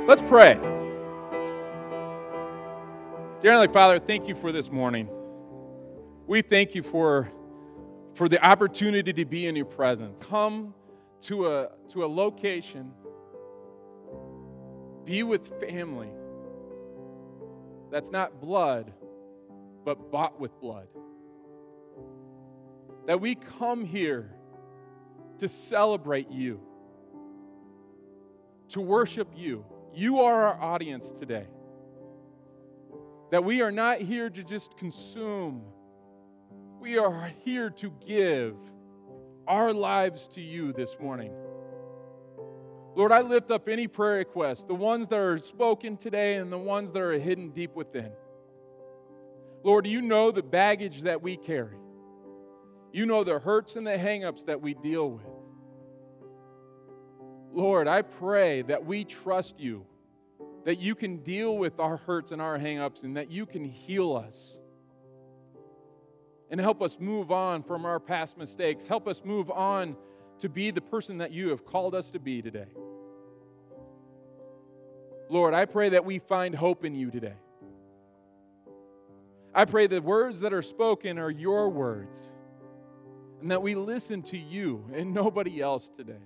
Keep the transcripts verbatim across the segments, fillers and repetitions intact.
Let's pray. Dear Heavenly Father, thank you for this morning. We thank you for, for the opportunity to be in your presence. Come to a, to a location, be with family that's not blood, but bought with blood. That we come here to celebrate you, to worship you. You are our audience today. That we are not here to just consume. We are here to give our lives to you this morning. Lord, I lift up any prayer requests, the ones that are spoken today and the ones that are hidden deep within. Lord, you know the baggage that we carry. You know the hurts and the hang-ups that we deal with. Lord, I pray that we trust you, that you can deal with our hurts and our hang-ups, and that you can heal us and help us move on from our past mistakes. Help us move on to be the person that you have called us to be today. Lord, I pray that we find hope in you today. I pray the words that are spoken are your words, and that we listen to you and nobody else today.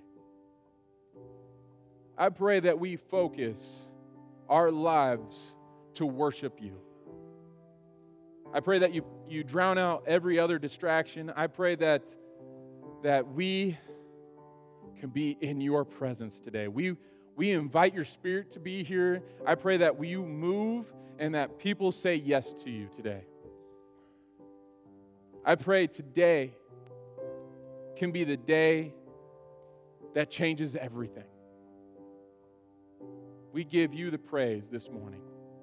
I pray that we focus our lives to worship you. I pray that you, you drown out every other distraction. I pray that, that we can be in your presence today. We, we invite your Spirit to be here. I pray that you move and that people say yes to you today. I pray today can be the day that changes everything. We give you the praise this morning.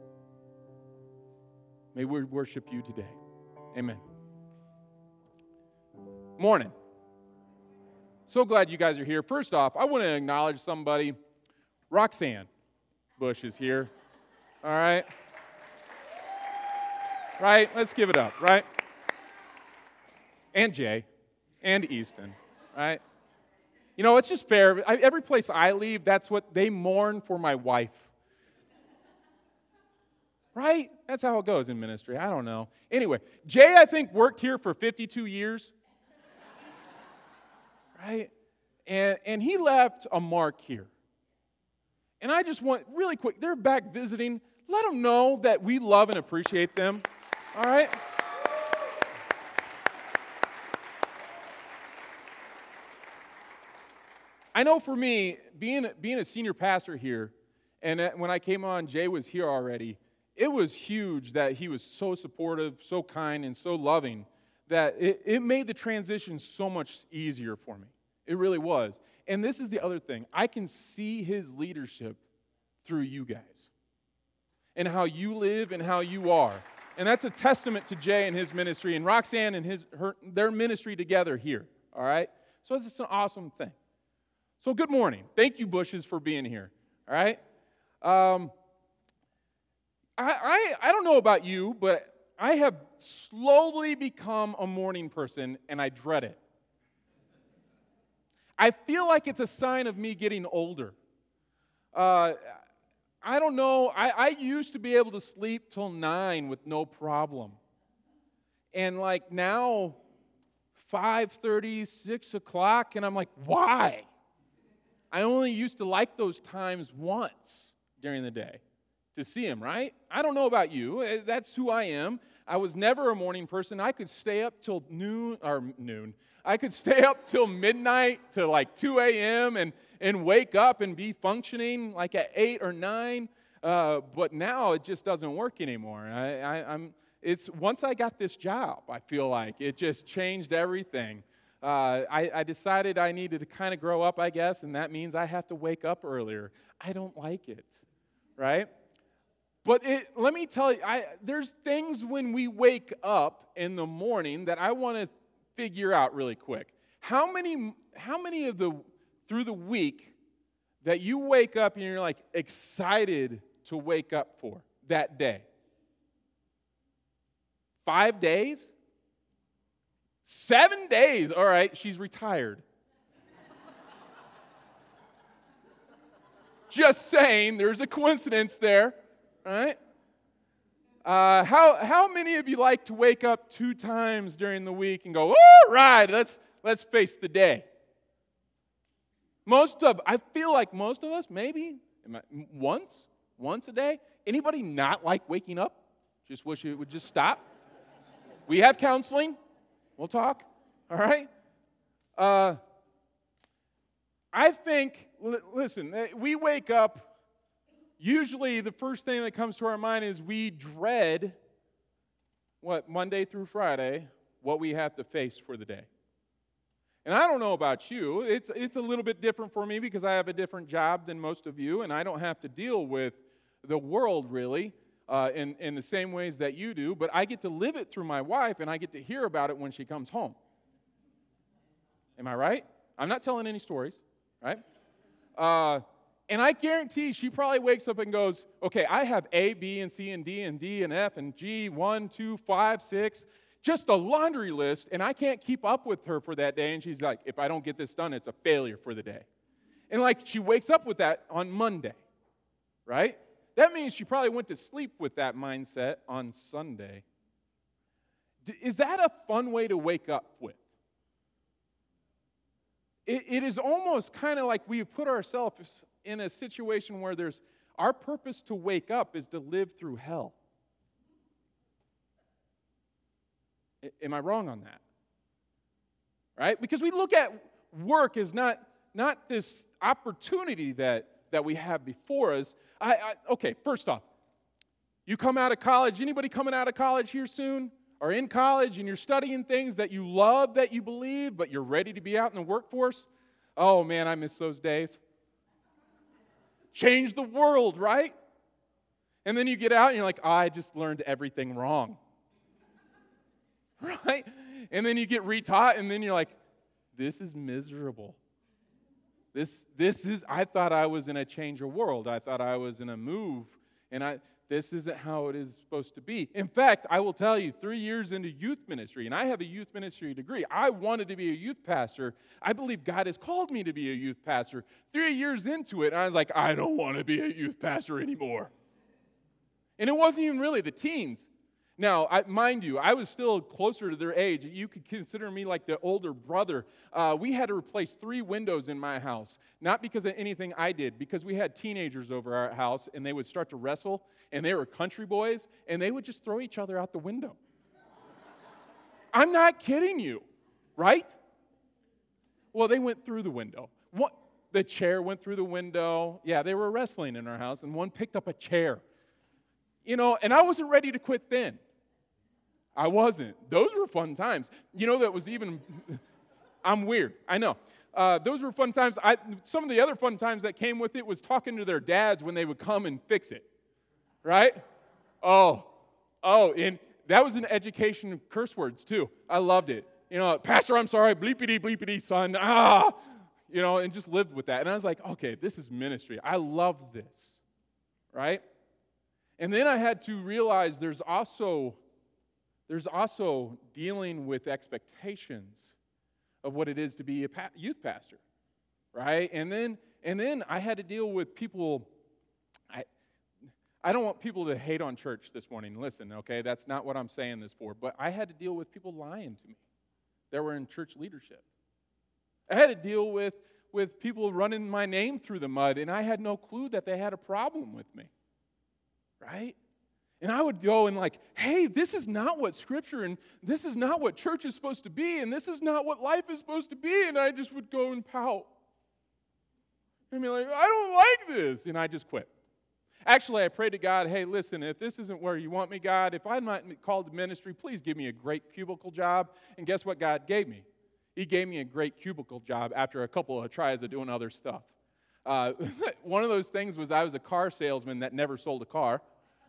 May we worship you today. Amen. Morning. So glad you guys are here. First off, I want to acknowledge somebody. Roxanne Bush is here. All right? Right? Let's give it up, right? And Jay. And Easton, right? You know, it's just fair. I, every place I leave, that's what they mourn for my wife. Right? That's how it goes in ministry. I don't know. Anyway, Jay, I think, worked here for fifty-two years. Right? And, and he left a mark here. And I just want, really quick, they're back visiting. Let them know that we love and appreciate them. All right? I know for me, being, being a senior pastor here, and when I came on, Jay was here already, it was huge that he was so supportive, so kind, and so loving that it, it made the transition so much easier for me. It really was. And this is the other thing. I can see his leadership through you guys and how you live and how you are. And that's a testament to Jay and his ministry and Roxanne and his her, their ministry together here, all right? So it's an awesome thing. So good morning. Thank you, Bushes, for being here. All right? Um, I, I I don't know about you, but I have slowly become a morning person, and I dread it. I feel like it's a sign of me getting older. Uh, I don't know. I, I used to be able to sleep till nine with no problem. And like now, five thirty, six o'clock, and I'm like, why? I only used to like those times once during the day to see him, right? I don't know about you. That's who I am. I was never a morning person. I could stay up till noon, or noon. I could stay up till midnight to like two a.m. and, and wake up and be functioning like at eight or nine. Uh, but now it just doesn't work anymore. I, I, I'm. It's once I got this job, I feel like it just changed everything. Uh, I, I decided I needed to kind of grow up, I guess, and that means I have to wake up earlier. I don't like it, right? But it, let me tell you, I, there's things when we wake up in the morning that I want to figure out really quick. How many, how many of the, through the week that you wake up and you're like excited to wake up for that day? Five days? Seven days. All right, she's retired. Just saying, there's a coincidence there, right? Uh, how how many of you like to wake up two times during the week and go, all right, let's let's face the day? Most of, I feel like most of us, maybe once, once a day. Anybody not like waking up? Just wish it would just stop. We have counseling. We'll talk. All right? Uh, I think, l- listen, we wake up, usually the first thing that comes to our mind is we dread, what, Monday through Friday, what we have to face for the day. And I don't know about you, it's it's a little bit different for me because I have a different job than most of you, and I don't have to deal with the world really uh, in, in the same ways that you do, but I get to live it through my wife, and I get to hear about it when she comes home. Am I right? I'm not telling any stories, right? Uh, and I guarantee she probably wakes up and goes, okay, I have A, B, and C, and D, and D, and F, and G, one, two, five, six, just a laundry list, and I can't keep up with her for that day, and she's like, if I don't get this done, it's a failure for the day. And like, she wakes up with that on Monday, right? That means she probably went to sleep with that mindset on Sunday. D- is that a fun way to wake up with? It, it is almost kind of like we've put ourselves in a situation where there's, our purpose to wake up is to live through hell. Am I wrong on that? Right? Because we look at work as not, not this opportunity that, that we have before us. I, I, okay, first off, you come out of college. Anybody coming out of college here soon? Or in college and you're studying things that you love, that you believe, but you're ready to be out in the workforce? Oh man, I miss those days. Change the world, right? And then you get out and you're like, oh, I just learned everything wrong. Right? And then you get retaught, and then you're like, this is miserable. This this is, I thought I was in a change of world. I thought I was in a move, and I this isn't how it is supposed to be. In fact, I will tell you, three years into youth ministry, and I have a youth ministry degree. I wanted to be a youth pastor. I believe God has called me to be a youth pastor. Three years into it, I was like, I don't want to be a youth pastor anymore. And it wasn't even really the teens. Now, I, mind you, I was still closer to their age. You could consider me like the older brother. Uh, we had to replace three windows in my house, not because of anything I did, because we had teenagers over our house, and they would start to wrestle, and they were country boys, and they would just throw each other out the window. I'm not kidding you, right? Well, they went through the window. What? The chair went through the window. Yeah, they were wrestling in our house, and one picked up a chair. You know, and I wasn't ready to quit then. I wasn't. Those were fun times. You know, that was even, I'm weird, I know. Uh, those were fun times. I, some of the other fun times that came with it was talking to their dads when they would come and fix it, right? Oh, oh, and that was an education of curse words too. I loved it. You know, Pastor, I'm sorry, bleepity, bleepity, son, ah, you know, and just lived with that. And I was like, okay, this is ministry. I love this, right? And then I had to realize there's also There's also dealing with expectations of what it is to be a pa- youth pastor, right? And then and then I had to deal with people. I I don't want people to hate on church this morning. Listen, okay, that's not what I'm saying this for. But I had to deal with people lying to me that were in church leadership. I had to deal with with people running my name through the mud, and I had no clue that they had a problem with me, right? And I would go and like, hey, this is not what Scripture and this is not what church is supposed to be, and this is not what life is supposed to be, and I just would go and pout. And be like, I don't like this, and I just quit. Actually, I prayed to God, hey, listen, if this isn't where you want me, God, if I'm not called to ministry, please give me a great cubicle job. And guess what God gave me? He gave me a great cubicle job after a couple of tries of doing other stuff. Uh, one of those things was I was a car salesman that never sold a car.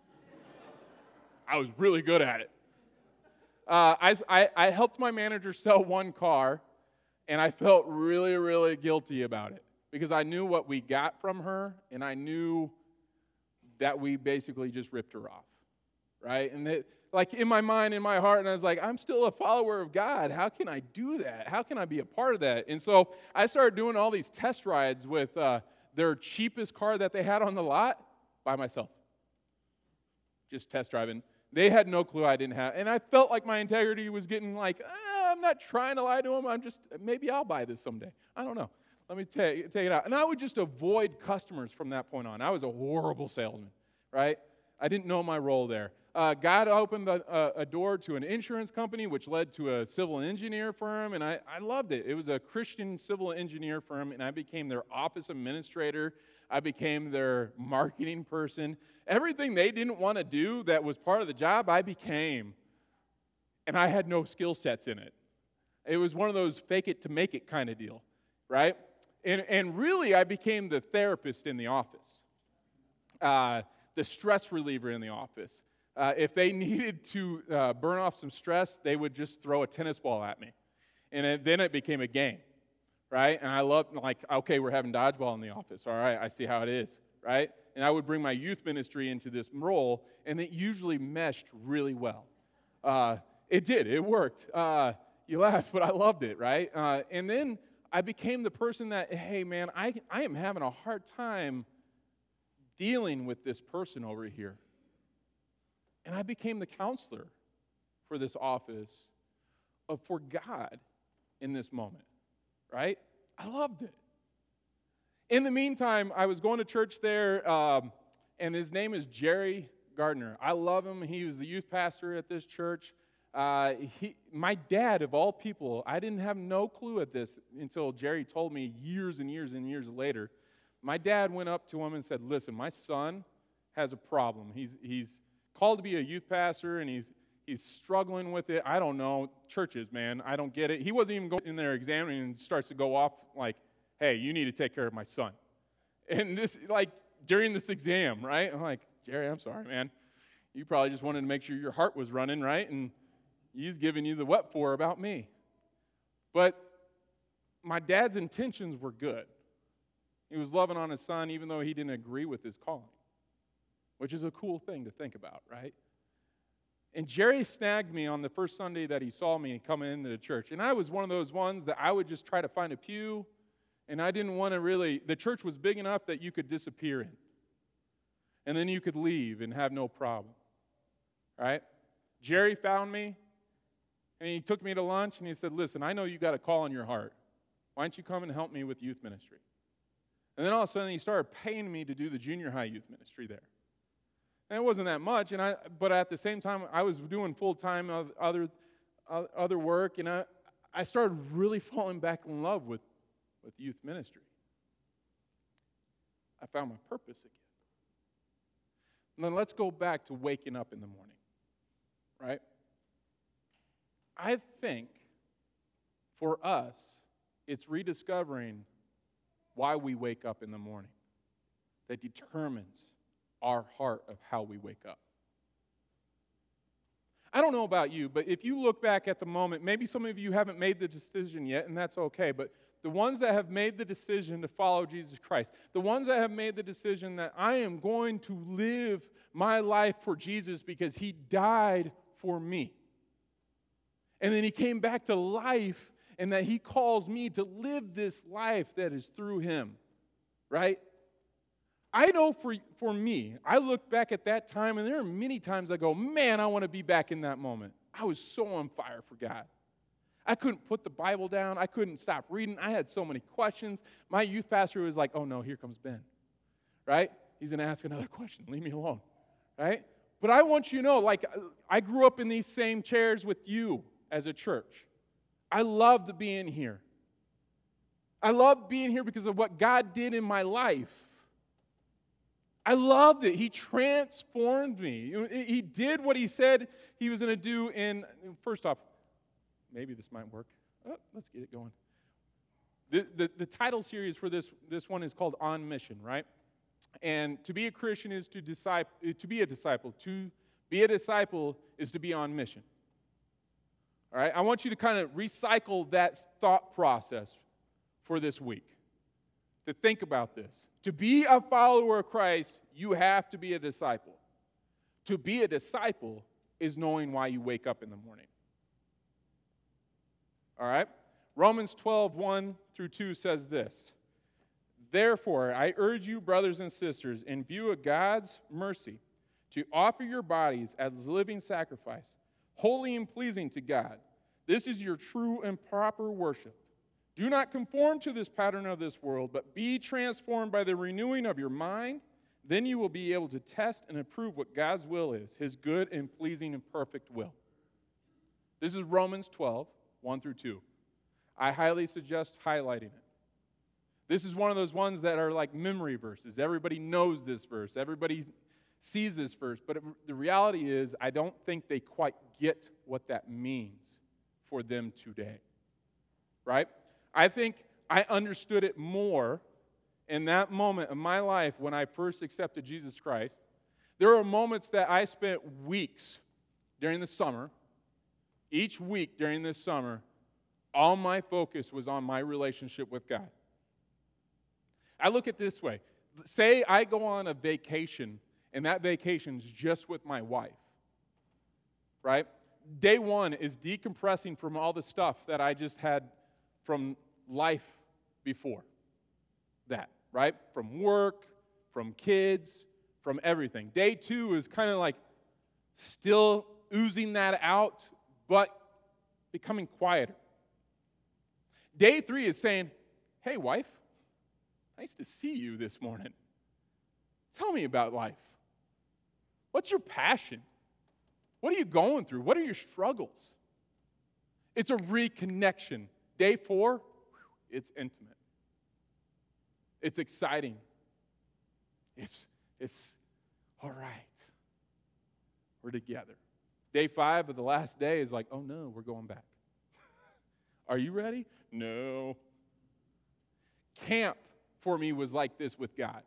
I was really good at it. Uh, I, I, I helped my manager sell one car, and I felt really, really guilty about it because I knew what we got from her, and I knew that we basically just ripped her off, right? And it, like in my mind, in my heart, and I was like, I'm still a follower of God. How can I do that? How can I be a part of that? And so I started doing all these test rides with uh, their cheapest car that they had on the lot by myself. Just test driving. They had no clue I didn't have. And I felt like my integrity was getting like, eh, I'm not trying to lie to them. I'm just, maybe I'll buy this someday. I don't know. Let me take, take it out. And I would just avoid customers from that point on. I was a horrible salesman, right? I didn't know my role there. Uh, God opened a, a, a door to an insurance company, which led to a civil engineer firm, and I, I loved it. It was a Christian civil engineer firm, and I became their office administrator. I became their marketing person. Everything they didn't want to do that was part of the job, I became. And I had no skill sets in it. It was one of those fake it to make it kind of deal, right? And, and really, I became the therapist in the office, uh, the stress reliever in the office. Uh, if they needed to uh, burn off some stress, they would just throw a tennis ball at me. And it, then it became a game, right? And I loved, like, okay, we're having dodgeball in the office. All right, I see how it is, right? And I would bring my youth ministry into this role, and it usually meshed really well. Uh, it did. It worked. Uh, you laughed, but I loved it, right? Uh, and then I became the person that, hey, man, I, I am having a hard time dealing with this person over here. And I became the counselor for this office of for God in this moment, right? I loved it. In the meantime, I was going to church there, um, and his name is Jerry Gardner. I love him. He was the youth pastor at this church. Uh, he, my dad, of all people, I didn't have no clue at this until Jerry told me years and years and years later. My dad went up to him and said, listen, my son has a problem. He's he's called to be a youth pastor, and he's he's struggling with it. I don't know. Churches, man, I don't get it. He wasn't even going in there examining and starts to go off like, hey, you need to take care of my son. And this, like, during this exam, right? I'm like, Jerry, I'm sorry, man. You probably just wanted to make sure your heart was running, right? And he's giving you the what for about me. But my dad's intentions were good. He was loving on his son even though he didn't agree with his calling, which is a cool thing to think about, right? And Jerry snagged me on the first Sunday that he saw me coming into the church. And I was one of those ones that I would just try to find a pew, and I didn't want to really, the church was big enough that you could disappear in. And then you could leave and have no problem, right? Jerry found me, and he took me to lunch, and he said, listen, I know you got a call in your heart. Why don't you come and help me with youth ministry? And then all of a sudden, he started paying me to do the junior high youth ministry there. And it wasn't that much, and I, but at the same time, I was doing full-time other other work, and I, I started really falling back in love with, with youth ministry. I found my purpose again. And then let's go back to waking up in the morning, right? I think for us, it's rediscovering why we wake up in the morning that determines our heart of how we wake up. I don't know about you, but if you look back at the moment, maybe some of you haven't made the decision yet, and that's okay, but the ones that have made the decision to follow Jesus Christ, the ones that have made the decision that I am going to live my life for Jesus because he died for me. And then he came back to life, and that he calls me to live this life that is through him, right? I know for, for me, I look back at that time, and there are many times I go, man, I want to be back in that moment. I was so on fire for God. I couldn't put the Bible down. I couldn't stop reading. I had so many questions. My youth pastor was like, oh, no, here comes Ben, right? He's going to ask another question. Leave me alone, right? But I want you to know, like, I grew up in these same chairs with you as a church. I loved being here. I loved being here because of what God did in my life. I loved it. He transformed me. He did what he said he was going to do in, first off, maybe this might work. Oh, let's get it going. The, the, the title series for this, this one is called On Mission, right? And to be a Christian is to disciple, to be a disciple. To be a disciple is to be on mission. All right? I want you to kind of recycle that thought process for this week. To think about this. To be a follower of Christ, you have to be a disciple. To be a disciple is knowing why you wake up in the morning. All right? Romans twelve, one through two says this. Therefore, I urge you, brothers and sisters, in view of God's mercy, to offer your bodies as living sacrifice, holy and pleasing to God. This is your true and proper worship. Do not conform to this pattern of this world, but be transformed by the renewing of your mind. Then you will be able to test and approve what God's will is, his good and pleasing and perfect will. This is Romans twelve, one through two. I highly suggest highlighting it. This is one of those ones that are like memory verses. Everybody knows this verse. Everybody sees this verse. But it, the reality is, I don't think they quite get what that means for them today. Right? I think I understood it more in that moment of my life when I first accepted Jesus Christ. There were moments that I spent weeks during the summer, each week during this summer, all my focus was on my relationship with God. I look at it this way. Say I go on a vacation, and that vacation's just with my wife, right? Day one is decompressing from all the stuff that I just had from life before that, right? From work, from kids, from everything. Day two is kind of like still oozing that out, but becoming quieter. Day three is saying, hey, wife, nice to see you this morning. Tell me about life. What's your passion? What are you going through? What are your struggles? It's a reconnection. Day four, whew, it's intimate. It's exciting. It's, it's all right. We're together. Day five of the last day is like, oh no, we're going back. Are you ready? No. Camp for me was like this with God.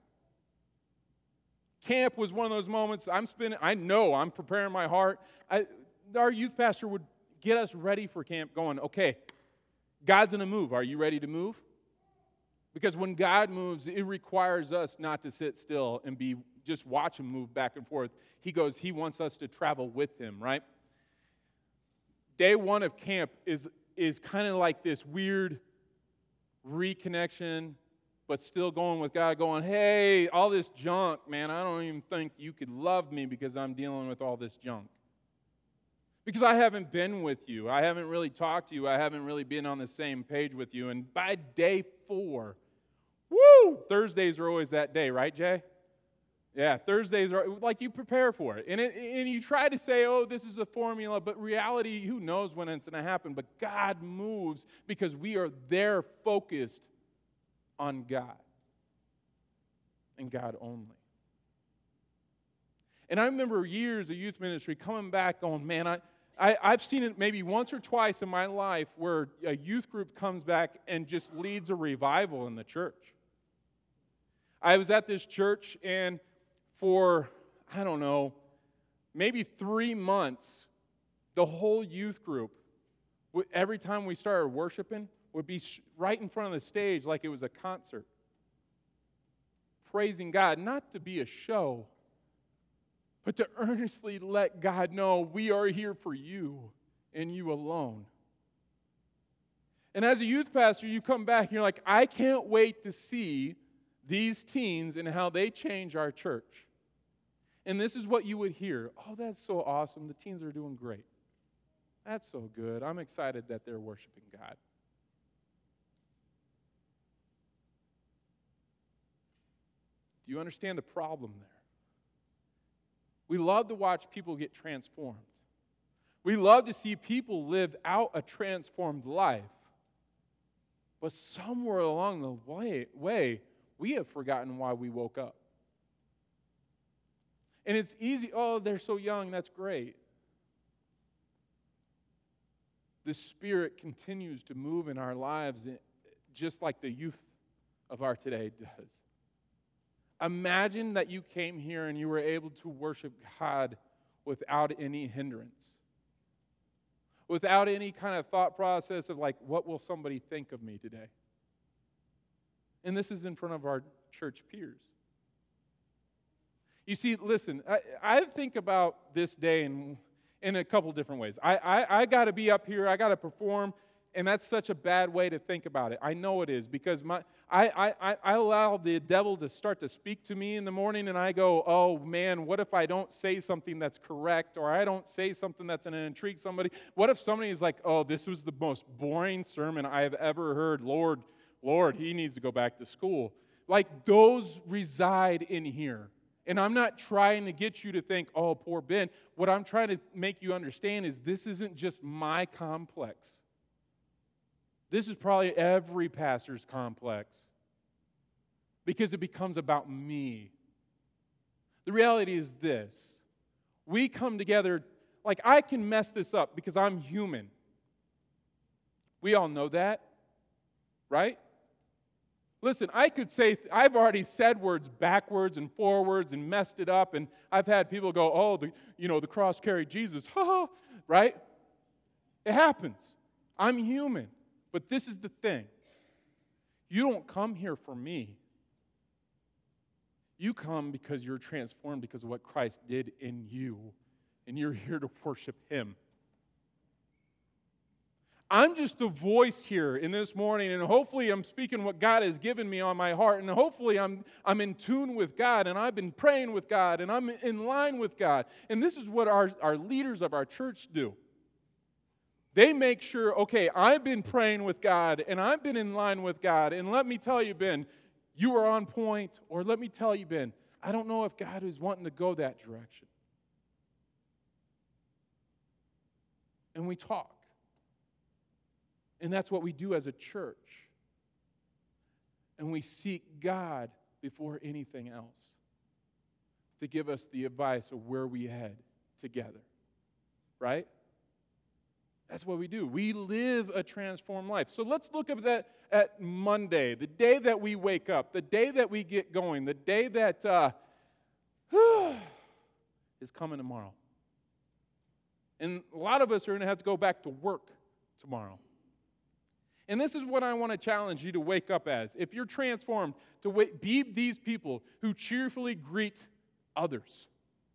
Camp was one of those moments I'm spending, I know I'm preparing my heart. I, our youth pastor would get us ready for camp going, okay, God's going to move. Are you ready to move? Because when God moves, it requires us not to sit still and be just watch him move back and forth. He goes, he wants us to travel with him, right? Day one of camp is, is kind of like this weird reconnection, but still going with God, going, hey, all this junk, man, I don't even think you could love me because I'm dealing with all this junk. Because I haven't been with you. I haven't really talked to you. I haven't really been on the same page with you. And by day four, woo, Thursdays are always that day, right, Jay? Yeah, Thursdays are like you prepare for it. And, it, and you try to say, oh, this is a formula, but reality, who knows when it's going to happen. But God moves because we are there focused on God and God only. And I remember years of youth ministry coming back going, man, I, I, I've seen it maybe once or twice in my life where a youth group comes back and just leads a revival in the church. I was at this church, and for, I don't know, maybe three months, the whole youth group, every time we started worshiping, would be right in front of the stage like it was a concert, praising God, not to be a show, but to earnestly let God know we are here for you and you alone. And as a youth pastor, you come back and you're like, I can't wait to see these teens and how they change our church. And this is what you would hear. Oh, that's so awesome. The teens are doing great. That's so good. I'm excited that they're worshiping God. Do you understand the problem there? We love to watch people get transformed. We love to see people live out a transformed life. But somewhere along the way, way we have forgotten why we woke up. And it's easy, oh, they're so young, that's great. The Spirit continues to move in our lives just like the youth of our today does. Imagine that you came here and you were able to worship God without any hindrance. Without any kind of thought process of like, what will somebody think of me today? And this is in front of our church peers. You see, listen, I, I think about this day in, in a couple different ways. I, I, I got to be up here. I got to perform. and that's such a bad way to think about it. I know it is, because my I, I, I allow the devil to start to speak to me in the morning, and I go, oh man, what if I don't say something that's correct, or I don't say something that's going to intrigue somebody? What if somebody is like, oh, this was the most boring sermon I have ever heard. Lord, Lord, he needs to go back to school. Like, those reside in here. And I'm not trying to get you to think, oh, poor Ben. What I'm trying to make you understand is this isn't just my complex. This is probably every pastor's complex, because it becomes about me. The reality is this. We come together, like, I can mess this up because I'm human. We all know that, right? Listen, I could say, I've already said words backwards and forwards and messed it up, and I've had people go, oh, the, you know, the cross carried Jesus, ha ha, right? It happens. I'm human. But this is the thing. You don't come here for me. You come because you're transformed because of what Christ did in you, and you're here to worship Him. I'm just a voice here in this morning, and hopefully I'm speaking what God has given me on my heart, and hopefully I'm, I'm in tune with God, and I've been praying with God, and I'm in line with God. And this is what our, our leaders of our church do. They make sure, okay, I've been praying with God, and I've been in line with God, and let me tell you, Ben, you are on point, or let me tell you, Ben, I don't know if God is wanting to go that direction. And we talk. And that's what we do as a church. And we seek God before anything else to give us the advice of where we head together. Right? That's what we do. We live a transformed life. So let's look at that at Monday, the day that we wake up, the day that we get going, the day that uh, is coming tomorrow. And a lot of us are going to have to go back to work tomorrow. And this is what I want to challenge you to wake up as. If you're transformed, to wait, be these people who cheerfully greet others.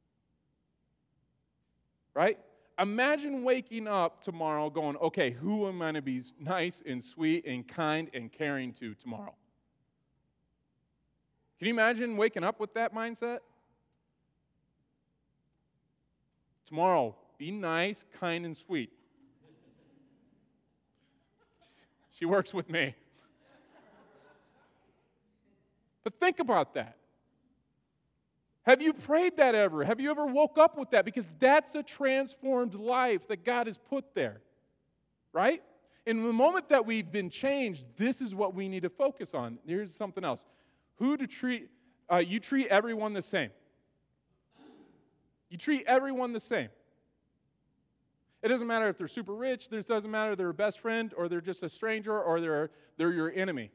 Right? Imagine waking up tomorrow going, okay, who am I going to be nice and sweet and kind and caring to tomorrow? Can you imagine waking up with that mindset? Tomorrow, be nice, kind, and sweet. She works with me. But think about that. Have you prayed that ever? Have you ever woke up with that? Because that's a transformed life that God has put there, right? In the moment that we've been changed, this is what we need to focus on. Here's something else. Who to treat, uh, you treat everyone the same. You treat everyone the same. It doesn't matter if they're super rich. It doesn't matter if they're a best friend or they're just a stranger or they're, they're your enemy.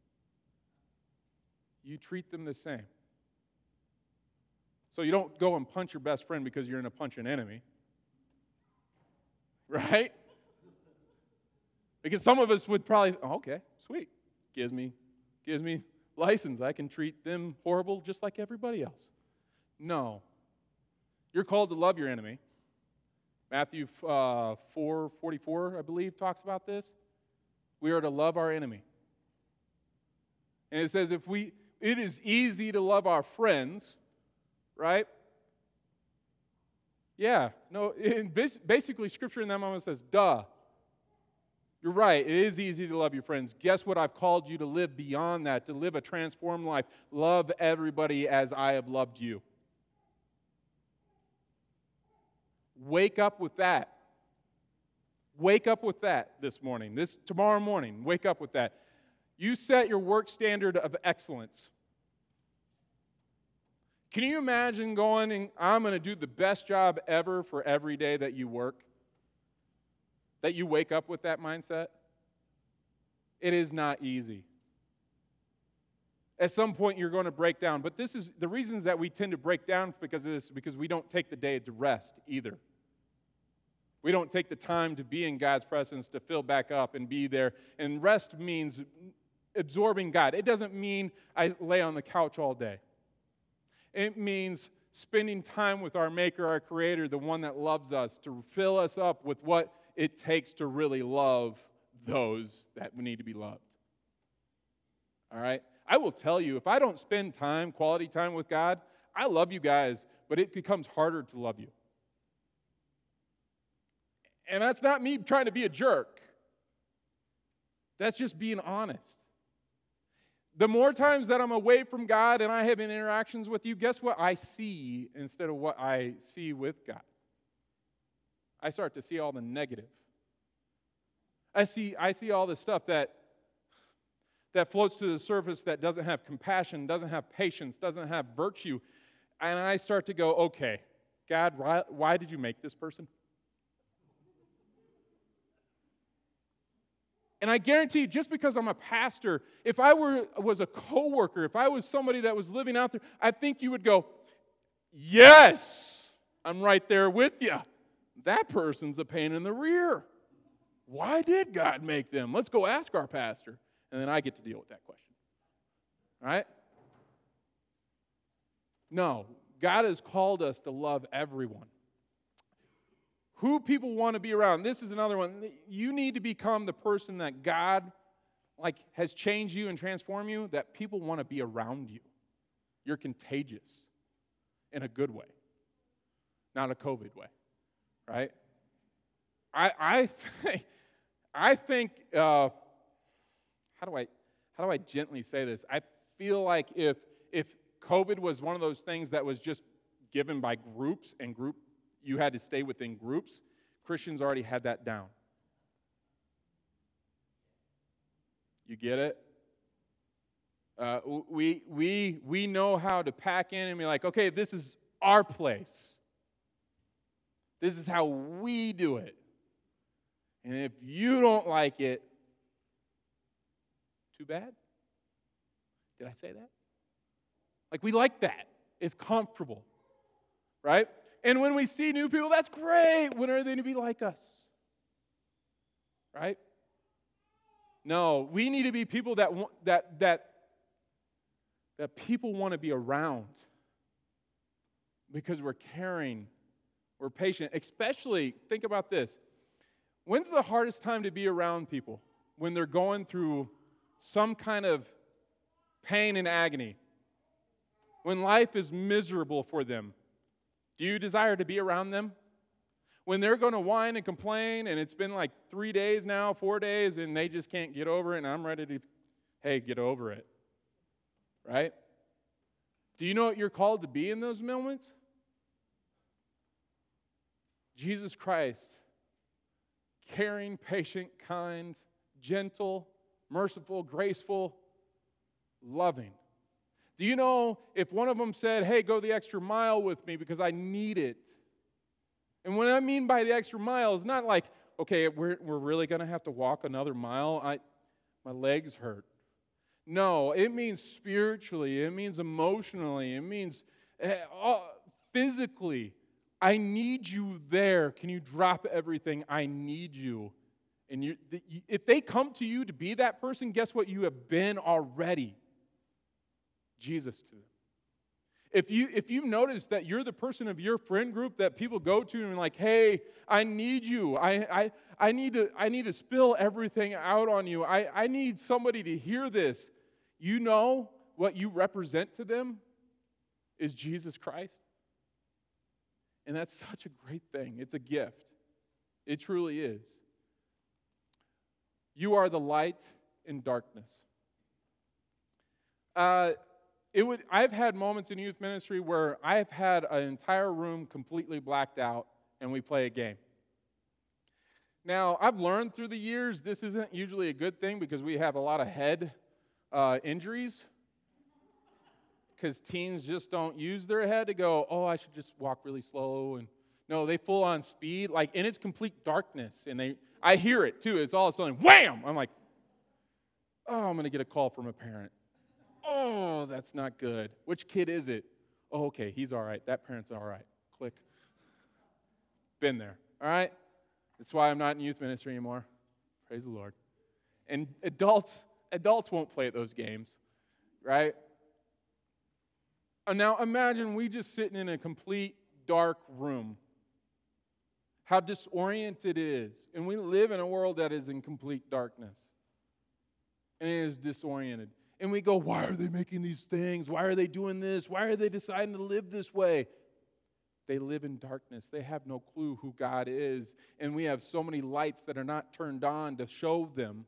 You treat them the same. So you don't go and punch your best friend because you're going to punch an enemy. Right? Because some of us would probably, oh, okay, sweet. Gives me, gives me license. I can treat them horrible just like everybody else. No. You're called to love your enemy. Matthew uh, four forty-four, I believe, talks about this. We are to love our enemy. And it says if we, it is easy to love our friends, right? Yeah. No, in basically, Scripture in that moment says, duh. You're right. It is easy to love your friends. Guess what? I've called you to live beyond that, to live a transformed life. Love everybody as I have loved you. Wake up with that. Wake up with that this morning. This tomorrow morning, wake up with that. You set your work standard of excellence. Can you imagine going and I'm going to do the best job ever for every day that you work? That you wake up with that mindset? It is not easy. At some point you're going to break down, but this is the reasons that we tend to break down because of this, because we don't take the day to rest either. We don't take the time to be in God's presence, to fill back up and be there. And rest means absorbing God. It doesn't mean I lay on the couch all day. It means spending time with our Maker, our Creator, the one that loves us, to fill us up with what it takes to really love those that need to be loved. All right? I will tell you, if I don't spend time, quality time with God, I love you guys, but it becomes harder to love you. And that's not me trying to be a jerk. That's just being honest. The more times that I'm away from God and I have interactions with you, guess what I see instead of what I see with God? I start to see all the negative. I see, I see all the stuff that, that floats to the surface that doesn't have compassion, doesn't have patience, doesn't have virtue. And I start to go, okay, God, why, why did you make this person? And I guarantee, just because I'm a pastor, if I were was a coworker, if I was somebody that was living out there, I think you would go, yes, I'm right there with you. That person's a pain in the rear. Why did God make them? Let's go ask our pastor. And then I get to deal with that question. All right? No, God has called us to love everyone. Who people want to be around. This is another one. You need to become the person that God like has changed you and transformed you, that people want to be around you. You're contagious in a good way, not a COVID way, right? I I think, I think uh, how do I how do I gently say this? I feel like if if COVID was one of those things that was just given by groups and group you had to stay within groups, Christians already had that down. You get it? Uh, we, we, we know how to pack in and be like, okay, this is our place. This is how we do it. And if you don't like it, too bad. Did I say that? Like, we like that. It's comfortable, right? And when we see new people, that's great. When are they going to be like us? Right? No, we need to be people that that that that people want to be around because we're caring, we're patient. Especially, think about this. When's the hardest time to be around people? When they're going through some kind of pain and agony. When life is miserable for them. Do you desire to be around them? When they're going to whine and complain, and it's been like three days now, four days, and they just can't get over it, and I'm ready to, hey, get over it. Right? Do you know what you're called to be in those moments? Jesus Christ, caring, patient, kind, gentle, merciful, graceful, loving. Do you know if one of them said, hey, go the extra mile with me because I need it? And what I mean by the extra mile is not like, okay, we're, we're really going to have to walk another mile. I, my legs hurt. No, it means spiritually. It means emotionally. It means uh, physically. I need you there. Can you drop everything? I need you. And you, if they come to you to be that person, guess what? You have been already. Jesus to them. If you if you notice that you're the person of your friend group that people go to and are like, hey, I need you. I I I need to I need to spill everything out on you. I, I need somebody to hear this. You know what you represent to them is Jesus Christ. And that's such a great thing. It's a gift. It truly is. You are the light in darkness. Uh It would. I've had moments in youth ministry where I've had an entire room completely blacked out and we play a game. Now, I've learned through the years this isn't usually a good thing because we have a lot of head uh, injuries because teens just don't use their head to go, oh, I should just walk really slow. And no, they full on speed, like, and it's complete darkness. And they, I hear it too. It's all of a sudden, wham! I'm like, oh, I'm going to get a call from a parent. Oh, that's not good. Which kid is it? Oh, okay, he's all right. That parent's all right. Click. Been there, all right? That's why I'm not in youth ministry anymore. Praise the Lord. And adults, adults won't play at those games, right? And now imagine we just sitting in a complete dark room. how disoriented it is. And we live in a world that is in complete darkness. And it is disoriented. And we go, why are they making these things? Why are they doing this? Why are they deciding to live this way? They live in darkness. They have no clue who God is. And we have so many lights that are not turned on to show them.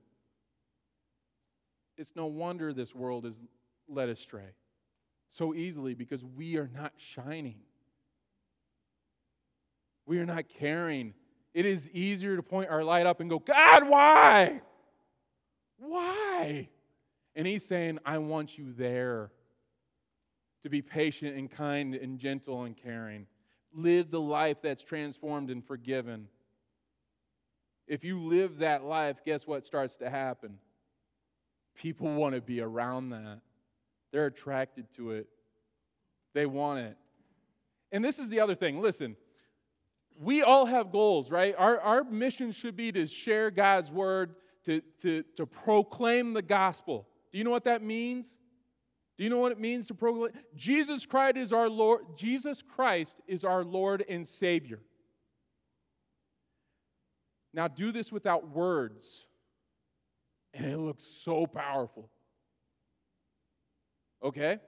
It's no wonder this world is led astray so easily, because we are not shining. We are not caring. It is easier to point our light up and go, God, why? Why? And He's saying, I want you there to be patient and kind and gentle and caring. Live the life that's transformed and forgiven. If you live that life, guess what starts to happen? People want to be around that. They're attracted to it. They want it. And this is the other thing. Listen, we all have goals, right? Our, our mission should be to share God's word, to, to, to proclaim the gospel. Do you know what that means? Do you know what it means to proclaim? Jesus Christ is our Lord. Jesus Christ is our Lord and Savior. Now do this without words, and it looks so powerful. Okay?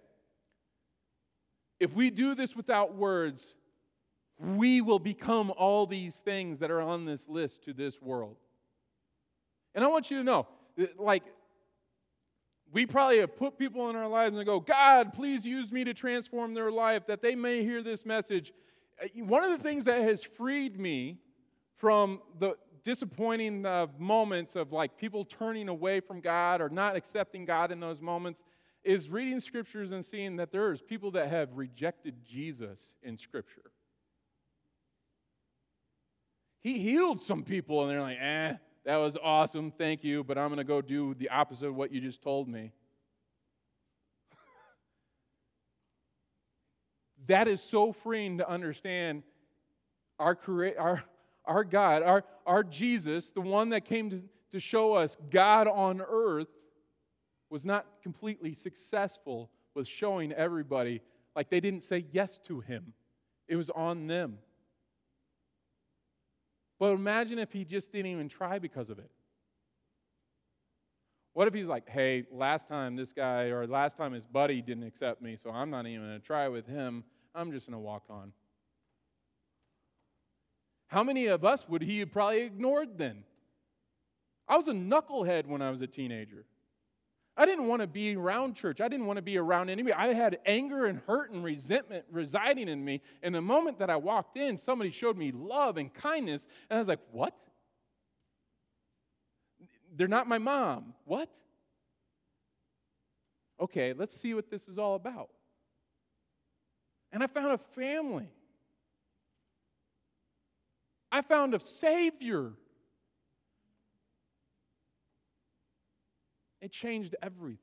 If we do this without words, we will become all these things that are on this list to this world. And I want you to know, like, we probably have put people in our lives and go, God, please use me to transform their life, that they may hear this message. One of the things that has freed me from the disappointing uh, moments of like people turning away from God or not accepting God in those moments is reading scriptures and seeing that there's people that have rejected Jesus in Scripture. He healed some people and they're like, eh, that was awesome, thank you, but I'm going to go do the opposite of what you just told me. That is so freeing to understand our, our, our God, our, our Jesus, the one that came to, to show us God on earth, was not completely successful with showing everybody, like they didn't say yes to Him. It was on them. But imagine if He just didn't even try because of it. What if He's like, hey, last time this guy, or last time his buddy didn't accept me, so I'm not even going to try with him. I'm just going to walk on. How many of us would He have probably ignored then? I was a knucklehead when I was a teenager. I didn't want to be around church. I didn't want to be around anybody. I had anger and hurt and resentment residing in me. And the moment that I walked in, somebody showed me love and kindness. And I was like, what? They're not my mom. What? Okay, let's see what this is all about. And I found a family. I found a Savior. It changed everything.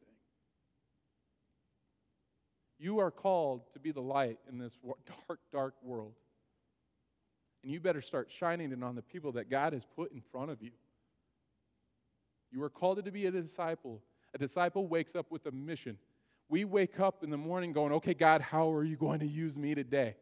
You are called to be the light in this dark, dark world. And you better start shining it on the people that God has put in front of you. You are called to be a disciple. A disciple wakes up with a mission. We wake up in the morning going, okay, God, how are you going to use me today?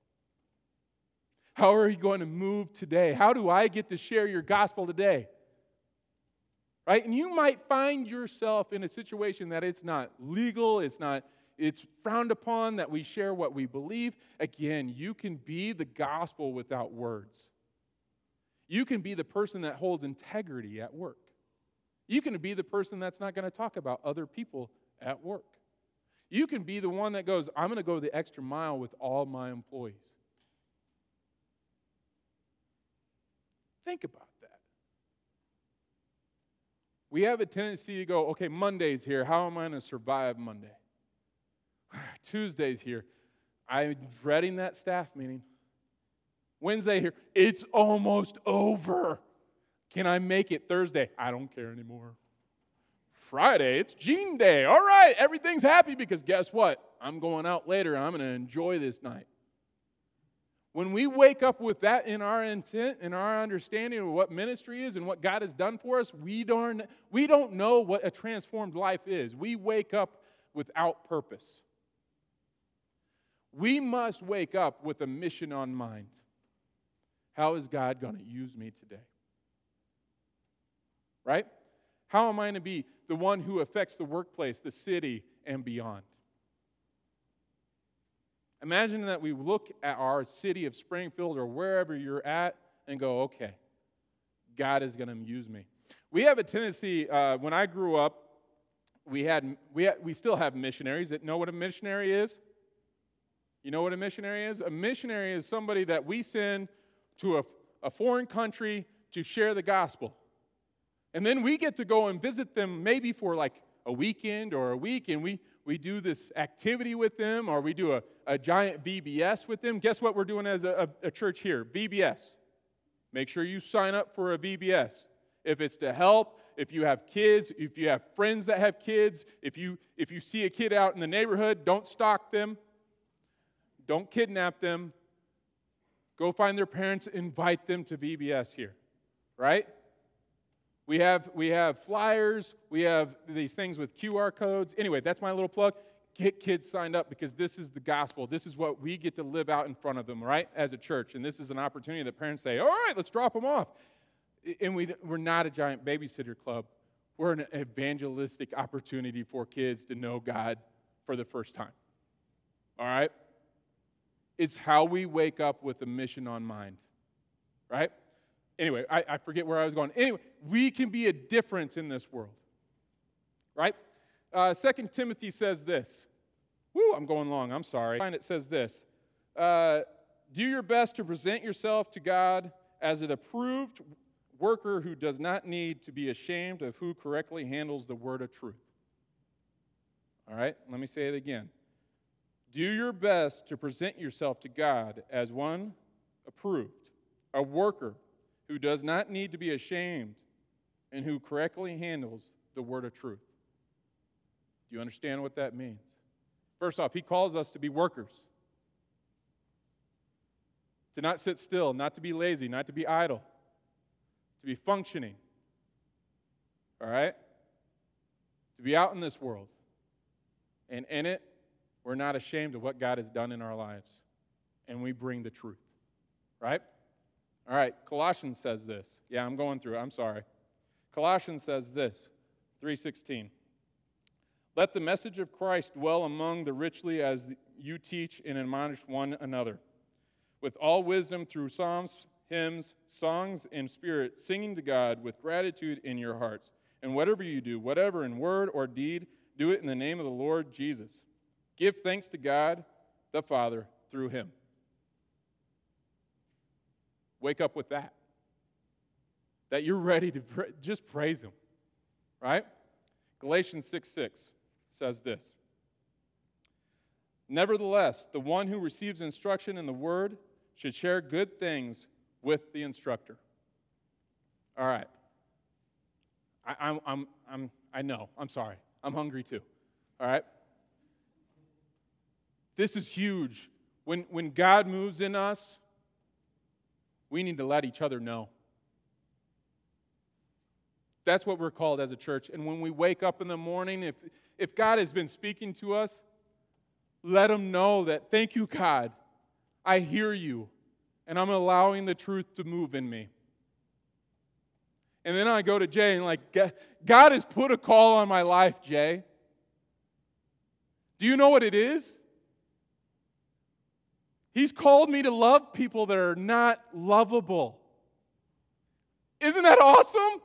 How are you going to move today? How do I get to share your gospel today? Right? And you might find yourself in a situation that it's not legal, it's not, it's frowned upon that we share what we believe. Again, you can be the gospel without words. You can be the person that holds integrity at work. You can be the person that's not going to talk about other people at work. You can be the one that goes, I'm going to go the extra mile with all my employees. Think about that. We have a tendency to go, okay, Monday's here. How am I going to survive Monday? Tuesday's here. I'm dreading that staff meeting. Wednesday here. It's almost over. Can I make it Thursday? I don't care anymore. Friday, it's Gene Day. All right, everything's happy because guess what? I'm going out later and I'm going to enjoy this night. When we wake up with that in our intent and our understanding of what ministry is and what God has done for us, we don't, we don't know what a transformed life is. We wake up without purpose. We must wake up with a mission on mind. How is God going to use me today? Right? How am I going to be the one who affects the workplace, the city, and beyond? Imagine that we look at our city of Springfield or wherever you're at and go, okay, God is going to use me. We have a tendency, uh, when I grew up, we had we had, we still have missionaries that know what a missionary is. You know what a missionary is? A missionary is somebody that we send to a, a foreign country to share the gospel. And then we get to go and visit them maybe for like a weekend or a week, and we, we do this activity with them, or we do a, a giant V B S with them. Guess what we're doing as a, a, a church here? V B S. Make sure you sign up for a V B S. If it's to help, if you have kids, if you have friends that have kids, if you if you see a kid out in the neighborhood, don't stalk them. Don't kidnap them. Go find their parents, invite them to V B S here. Right? We have we have flyers, we have these things with Q R codes. Anyway, that's my little plug. Get kids signed up because this is the gospel. This is what we get to live out in front of them, right, as a church. And this is an opportunity that parents say, all right, let's drop them off. And we, we're not a giant babysitter club. We're an evangelistic opportunity for kids to know God for the first time. All right? It's how we wake up with a mission on mind, right? Anyway, I, I forget where I was going. Anyway, we can be a difference in this world, right? Uh, Second Timothy says this. Woo, I'm going long. I'm sorry. It says this. Uh, Do your best to present yourself to God as an approved worker who does not need to be ashamed of who correctly handles the word of truth. All right, let me say it again. Do your best to present yourself to God as one approved, a worker who does not need to be ashamed and who correctly handles the word of truth. Do you understand what that means? First off, he calls us to be workers. To not sit still, not to be lazy, not to be idle. To be functioning. All right? To be out in this world. And in it, we're not ashamed of what God has done in our lives. And we bring the truth. Right? All right, Colossians says this. Yeah, I'm going through it. I'm sorry. Colossians says this, three sixteen. Let the message of Christ dwell among the richly as you teach and admonish one another, with all wisdom through psalms, hymns, songs, and spirit, singing to God with gratitude in your hearts. And whatever you do, whatever in word or deed, do it in the name of the Lord Jesus. Give thanks to God, the Father, through him. Wake up with that. That you're ready to pra- just praise him. Right? Galatians six six says this. Nevertheless, the one who receives instruction in the word should share good things with the instructor. All right. I, I'm, I'm, I'm, I know. I'm sorry. I'm hungry too. All right? This is huge. When, when God moves in us, we need to let each other know. That's what we're called as a church. And when we wake up in the morning, if, if God has been speaking to us, let him know that, thank you, God. I hear you, and I'm allowing the truth to move in me. And then I go to Jay and like, God has put a call on my life, Jay. Do you know what it is? He's called me to love people that are not lovable. Isn't that awesome?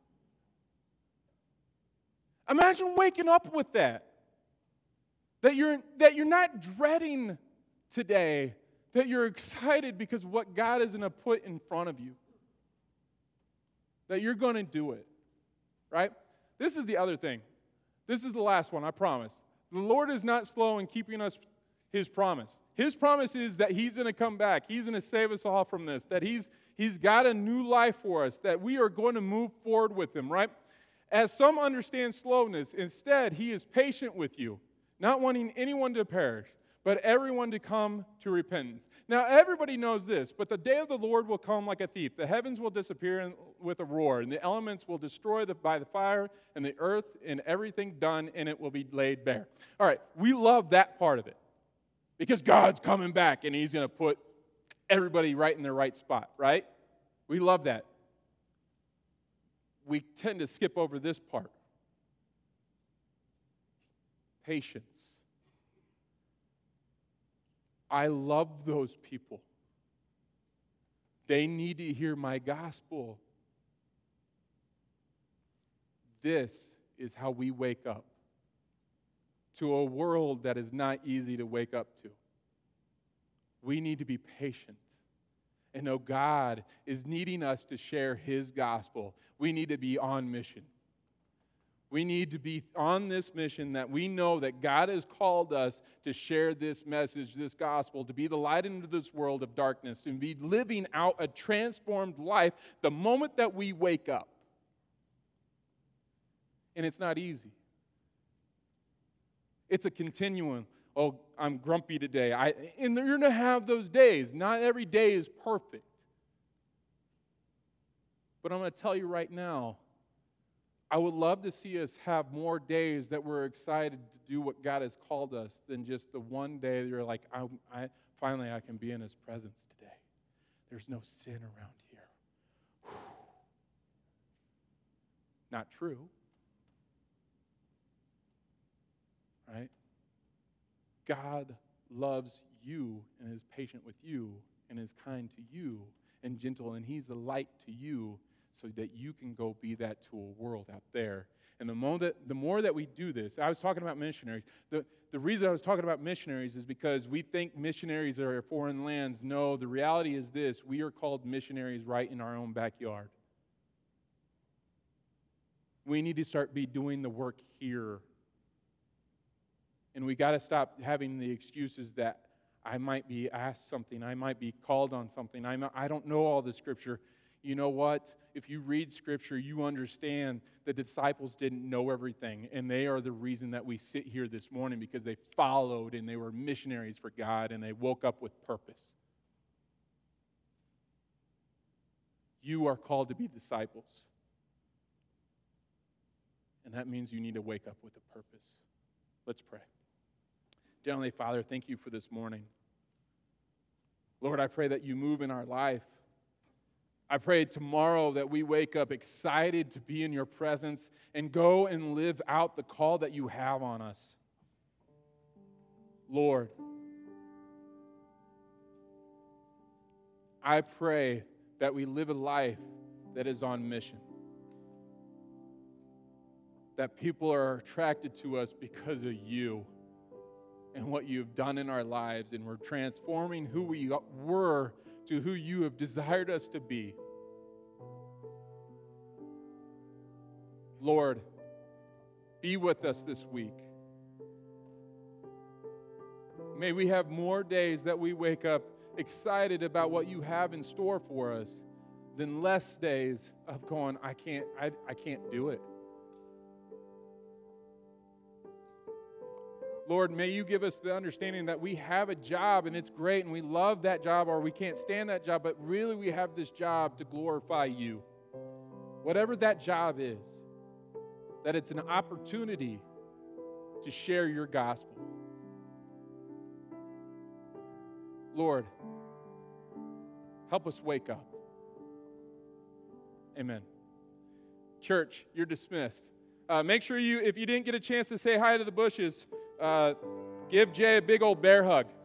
Imagine waking up with that. That you're, that you're not dreading today. That you're excited because what God is going to put in front of you. That you're going to do it. Right? This is the other thing. This is the last one, I promise. The Lord is not slow in keeping us his promise. His promise is that he's going to come back. He's going to save us all from this. That he's, he's got a new life for us. That we are going to move forward with him, right? As some understand slowness, instead, he is patient with you, not wanting anyone to perish, but everyone to come to repentance. Now, everybody knows this, but the day of the Lord will come like a thief. The heavens will disappear with a roar, and the elements will destroy the, by the fire, and the earth and everything done in it will be laid bare. All right, we love that part of it. Because God's coming back and he's going to put everybody right in their right spot, right? We love that. We tend to skip over this part. Patience. I love those people. They need to hear my gospel. This is how we wake up to a world that is not easy to wake up to. We need to be patient and know God is needing us to share His gospel. We need to be on mission. We need to be on this mission that we know that God has called us to share this message, this gospel, to be the light into this world of darkness and be living out a transformed life the moment that we wake up. And it's not easy. It's a continuum. Oh, I'm grumpy today. I, and you're going to have those days. Not every day is perfect. But I'm going to tell you right now, I would love to see us have more days that we're excited to do what God has called us than just the one day that you're like, I, I finally I can be in His presence today. There's no sin around here. Whew. Not true. Right? God loves you and is patient with you and is kind to you and gentle, and He's the light to you so that you can go be that to a world out there. And the more that, the more that we do this, I was talking about missionaries. The, the reason I was talking about missionaries is because we think missionaries are foreign lands. No, the reality is this. We are called missionaries right in our own backyard. We need to start be doing the work here. And we got to stop having the excuses that I might be asked something, I might be called on something, I'm, I don't know all the Scripture. You know what? If you read Scripture, you understand the disciples didn't know everything, and they are the reason that we sit here this morning because they followed and they were missionaries for God and they woke up with purpose. You are called to be disciples. And that means you need to wake up with a purpose. Let's pray. Dear Heavenly Father, thank you for this morning. Lord, I pray that you move in our life. I pray tomorrow that we wake up excited to be in your presence and go and live out the call that you have on us. Lord, I pray that we live a life that is on mission. That people are attracted to us because of you and what you've done in our lives, and we're transforming who we were to who you have desired us to be. Lord, be with us this week. May we have more days that we wake up excited about what you have in store for us than less days of going, I can't, I, I can't do it. Lord, may you give us the understanding that we have a job and it's great and we love that job or we can't stand that job, but really we have this job to glorify you. Whatever that job is, that it's an opportunity to share your gospel. Lord, help us wake up. Amen. Church, you're dismissed. Uh, make sure you, if you didn't get a chance to say hi to the bushes, Uh, give Jay a big old bear hug.